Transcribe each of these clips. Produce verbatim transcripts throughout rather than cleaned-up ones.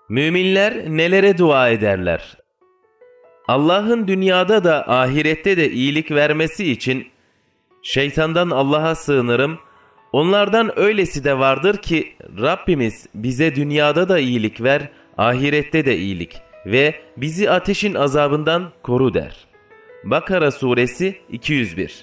Müminler nelere dua ederler? Allah'ın dünyada da ahirette de iyilik vermesi için şeytandan Allah'a sığınırım. Onlardan öylesi de vardır ki Rabbimiz bize dünyada da iyilik ver, ahirette de iyilik ve bizi ateşin azabından koru der. Bakara suresi iki yüz bir.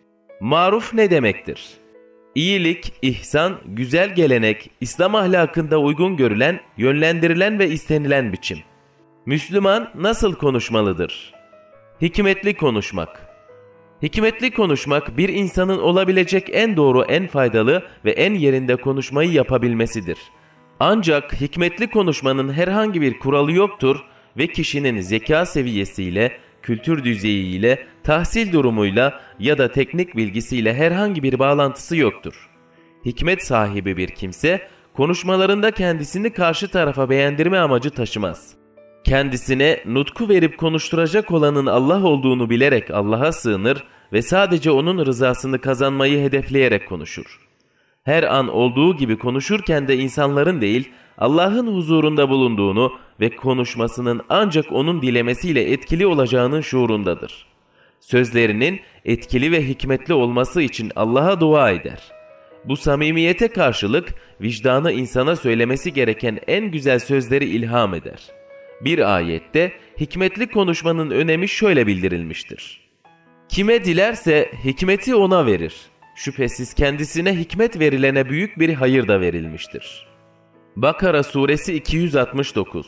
Maruf ne demektir? İyilik, ihsan, güzel gelenek, İslam ahlakında uygun görülen, yönlendirilen ve istenilen biçim. Müslüman nasıl konuşmalıdır? Hikmetli konuşmak. Hikmetli konuşmak bir insanın olabilecek en doğru, en faydalı ve en yerinde konuşmayı yapabilmesidir. Ancak hikmetli konuşmanın herhangi bir kuralı yoktur ve kişinin zeka seviyesiyle, kültür düzeyiyle, tahsil durumuyla ya da teknik bilgisiyle herhangi bir bağlantısı yoktur. Hikmet sahibi bir kimse, konuşmalarında kendisini karşı tarafa beğendirme amacı taşımaz. Kendisine nutku verip konuşturacak olanın Allah olduğunu bilerek Allah'a sığınır ve sadece onun rızasını kazanmayı hedefleyerek konuşur. Her an olduğu gibi konuşurken de insanların değil, Allah'ın huzurunda bulunduğunu ve konuşmasının ancak onun dilemesiyle etkili olacağının şuurundadır. Sözlerinin etkili ve hikmetli olması için Allah'a dua eder. Bu samimiyete karşılık vicdanı insana söylemesi gereken en güzel sözleri ilham eder. Bir ayette hikmetli konuşmanın önemi şöyle bildirilmiştir. Kime dilerse hikmeti ona verir. Şüphesiz kendisine hikmet verilene büyük bir hayır da verilmiştir. Bakara suresi iki yüz altmış dokuz.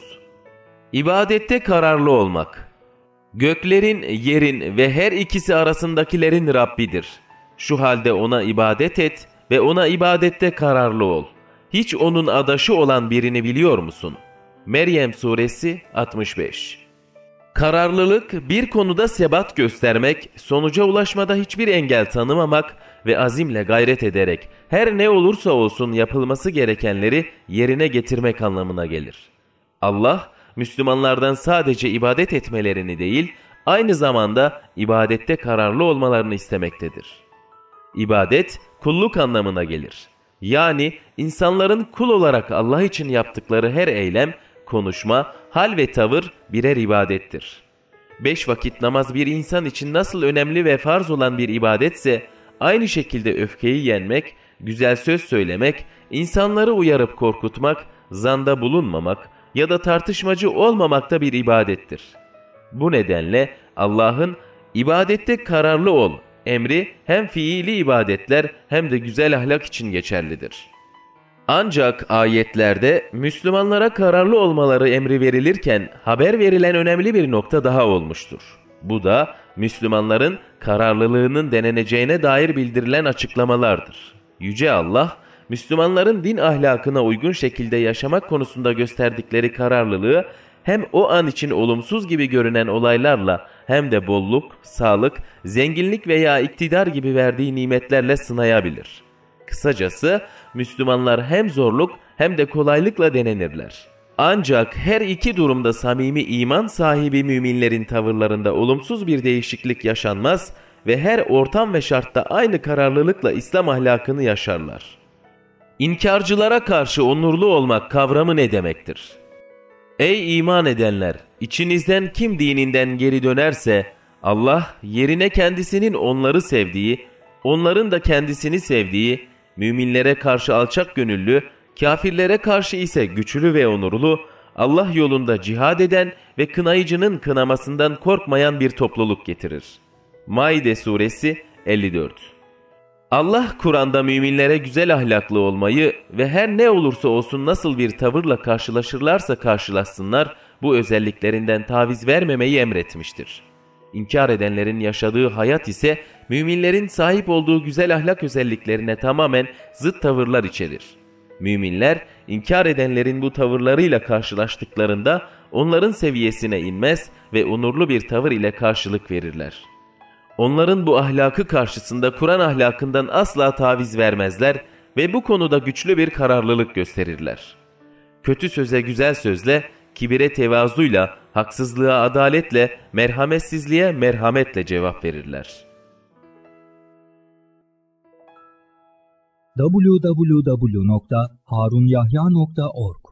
İbadette kararlı olmak. Göklerin, yerin ve her ikisi arasındakilerin Rabbidir. Şu halde ona ibadet et ve ona ibadette kararlı ol. Hiç onun adaşı olan birini biliyor musun? Meryem suresi altmış beş. Kararlılık, bir konuda sebat göstermek, sonuca ulaşmada hiçbir engel tanımamak ve azimle gayret ederek her ne olursa olsun yapılması gerekenleri yerine getirmek anlamına gelir. Allah, Müslümanlardan sadece ibadet etmelerini değil, aynı zamanda ibadette kararlı olmalarını istemektedir. İbadet, kulluk anlamına gelir. Yani insanların kul olarak Allah için yaptıkları her eylem, konuşma, hal ve tavır birer ibadettir. Beş vakit namaz bir insan için nasıl önemli ve farz olan bir ibadetse, aynı şekilde öfkeyi yenmek, güzel söz söylemek, insanları uyarıp korkutmak, zanda bulunmamak ya da tartışmacı olmamak da bir ibadettir. Bu nedenle Allah'ın ibadette kararlı ol emri hem fiili ibadetler hem de güzel ahlak için geçerlidir. Ancak ayetlerde Müslümanlara kararlı olmaları emri verilirken haber verilen önemli bir nokta daha olmuştur. Bu da Müslümanların kararlılığının deneneceğine dair bildirilen açıklamalardır. Yüce Allah, Müslümanların din ahlakına uygun şekilde yaşamak konusunda gösterdikleri kararlılığı hem o an için olumsuz gibi görünen olaylarla hem de bolluk, sağlık, zenginlik veya iktidar gibi verdiği nimetlerle sınayabilir. Kısacası Müslümanlar hem zorluk hem de kolaylıkla denenirler. Ancak her iki durumda samimi iman sahibi müminlerin tavırlarında olumsuz bir değişiklik yaşanmaz ve her ortam ve şartta aynı kararlılıkla İslam ahlakını yaşarlar. İnkarcılara karşı onurlu olmak kavramı ne demektir? Ey iman edenler! İçinizden kim dininden geri dönerse Allah yerine kendisinin onları sevdiği, onların da kendisini sevdiği, müminlere karşı alçak gönüllü, kafirlere karşı ise güçlü ve onurlu, Allah yolunda cihad eden ve kınayıcının kınamasından korkmayan bir topluluk getirir. Maide suresi elli dört. Allah Kur'an'da müminlere güzel ahlaklı olmayı ve her ne olursa olsun nasıl bir tavırla karşılaşırlarsa karşılaşsınlar bu özelliklerinden taviz vermemeyi emretmiştir. İnkar edenlerin yaşadığı hayat ise müminlerin sahip olduğu güzel ahlak özelliklerine tamamen zıt tavırlar içerir. Müminler inkar edenlerin bu tavırlarıyla karşılaştıklarında onların seviyesine inmez ve onurlu bir tavır ile karşılık verirler. Onların bu ahlakı karşısında Kur'an ahlakından asla taviz vermezler ve bu konuda güçlü bir kararlılık gösterirler. Kötü söze güzel sözle, kibire tevazuyla, haksızlığa adaletle, merhametsizliğe merhametle cevap verirler. double-u double-u double-u nokta harunyahya nokta org